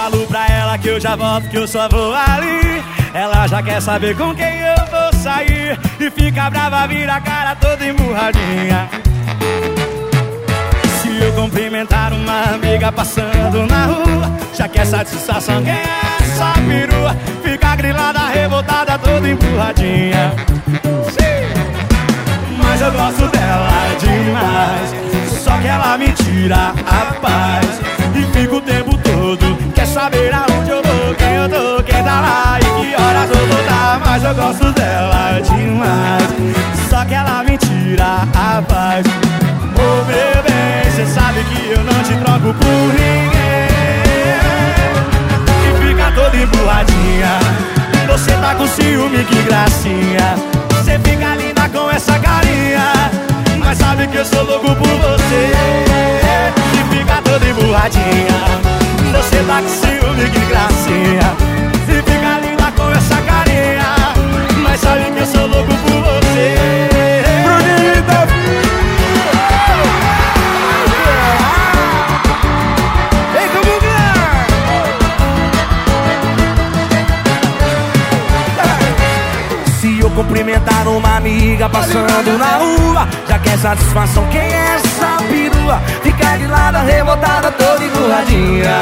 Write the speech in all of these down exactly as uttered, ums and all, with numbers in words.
falo pra ela que eu já volto, que eu só vou ali. Ela já quer saber com quem eu vou sair e fica brava, vira a cara toda emburradinha. Se eu cumprimentar uma amiga passando na rua, já quer satisfação, quem é essa perua? Fica grilada, revoltada, toda emburradinha. Mas eu gosto dela demais, só que ela me tira a paz e fica o tempo todo, quer saber aonde eu vou, quem eu tô, quem tá lá e que horas eu vou dar. Mas eu gosto dela demais, só que ela me tira a paz. Ô meu bem, cê sabe que eu não te troco por ninguém. E fica toda emburradinha, você tá com ciúme, que gracinha. Cê fica linda com essa carinha, mas sabe que eu sou louco por você. E fica toda emburradinha, você tá com ciúme, que gracinha. Cê fica linda com essa carinha, mas sabe que eu sou louco por você. Cumprimentar uma amiga passando na rua, já quer satisfação, quem é essa perua? Fica de lado, revoltada, toda emburradinha.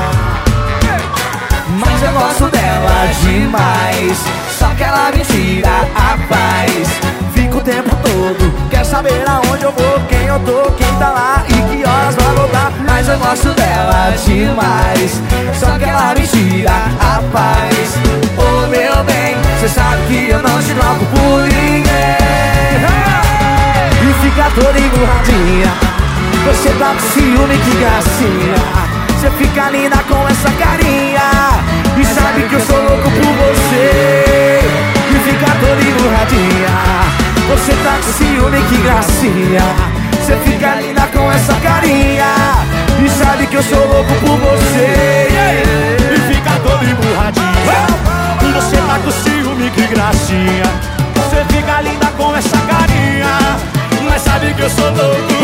Mas eu gosto dela demais, só que ela me tira a paz. Fica o tempo todo, quer saber aonde eu vou, quem eu tô, quem tá lá e que horas vai voltar. Mas eu gosto dela demais, só que ela me tira a paz. Ô meu bem, cê sabe que eu não te troco por ninguém. E fica toda emburradinha, você tá com ciúme, que gracinha. Cê fica linda com essa carinha e sabe que eu sou louco por você. E fica toda emburradinha, você tá com ciúme, que gracinha. Cê fica linda com essa carinha e sabe que eu sou louco por você. E fica toda emburradinha, você tá com ciúme, que gracinha. Você fica linda com essa carinha, mas sabe que eu sou louco